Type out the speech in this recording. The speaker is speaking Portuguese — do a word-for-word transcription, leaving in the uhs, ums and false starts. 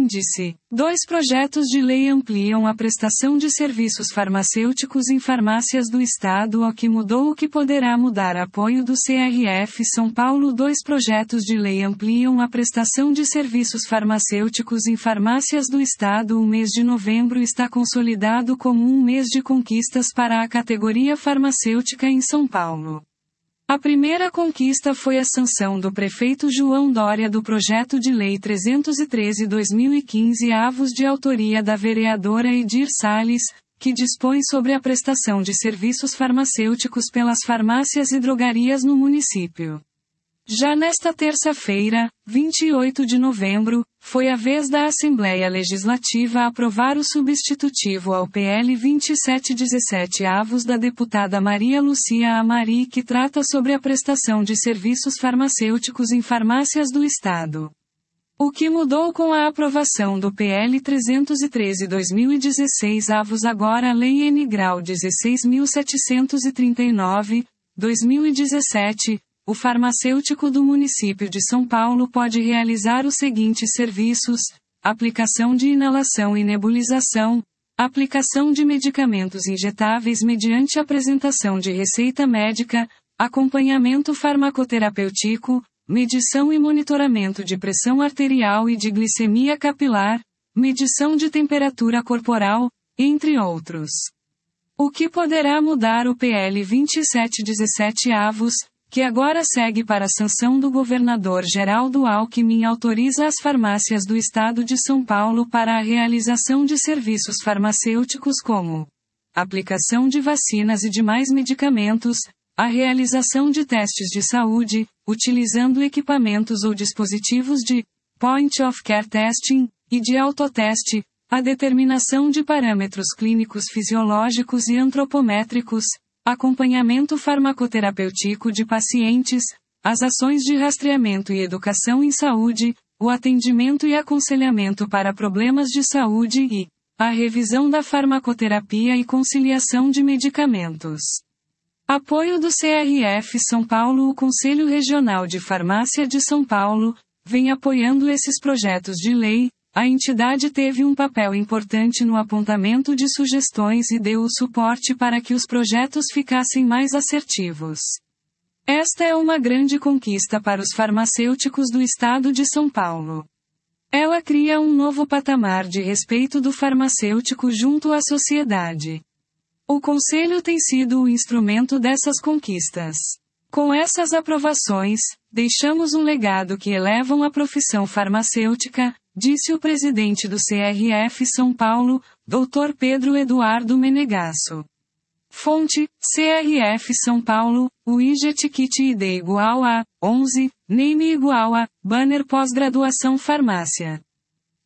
Índice. Dois projetos de lei ampliam a prestação de serviços farmacêuticos em farmácias do Estado, o que mudou o que poderá mudar. Apoio do C R F São Paulo. Dois projetos de lei ampliam a prestação de serviços farmacêuticos em farmácias do Estado. O mês de novembro está consolidado como um mês de conquistas para a categoria farmacêutica em São Paulo. A primeira conquista foi a sanção do prefeito João Dória do projeto de lei trezentos e treze barra dois mil e quinze, avos de autoria da vereadora Edir Salles, que dispõe sobre a prestação de serviços farmacêuticos pelas farmácias e drogarias no município. Já nesta terça-feira, vinte e oito de novembro, foi a vez da Assembleia Legislativa aprovar o substitutivo ao P L vinte e sete dezessete avos da deputada Maria Lucia Amari, que trata sobre a prestação de serviços farmacêuticos em farmácias do Estado. O que mudou com a aprovação do P L trezentos e treze barra dois mil e dezesseis avos agora a Lei N Grau dezesseis mil setecentos e trinta e nove, dois mil e dezessete, o farmacêutico do município de São Paulo pode realizar os seguintes serviços: aplicação de inalação e nebulização, aplicação de medicamentos injetáveis mediante apresentação de receita médica, acompanhamento farmacoterapêutico, medição e monitoramento de pressão arterial e de glicemia capilar, medição de temperatura corporal, entre outros. O que poderá mudar o P L vinte e sete dezessete avos, que agora segue para a sanção do governador Geraldo Alckmin, autoriza as farmácias do Estado de São Paulo para a realização de serviços farmacêuticos como aplicação de vacinas e demais medicamentos, a realização de testes de saúde, utilizando equipamentos ou dispositivos de point of care testing e de autoteste, a determinação de parâmetros clínicos fisiológicos e antropométricos, acompanhamento farmacoterapêutico de pacientes, as ações de rastreamento e educação em saúde, o atendimento e aconselhamento para problemas de saúde e a revisão da farmacoterapia e conciliação de medicamentos. Apoio do C R F São Paulo. O Conselho Regional de Farmácia de São Paulo vem apoiando esses projetos de lei. A entidade teve um papel importante no apontamento de sugestões e deu o suporte para que os projetos ficassem mais assertivos. Esta é uma grande conquista para os farmacêuticos do Estado de São Paulo. Ela cria um novo patamar de respeito do farmacêutico junto à sociedade. O Conselho tem sido o instrumento dessas conquistas. Com essas aprovações, deixamos um legado que elevam a profissão farmacêutica, disse o presidente do C R F São Paulo, doutor Pedro Eduardo Menegasso. Fonte: C R F São Paulo, o I G E T Kit I D igual a onze, Name igual a Banner Pós-Graduação Farmácia.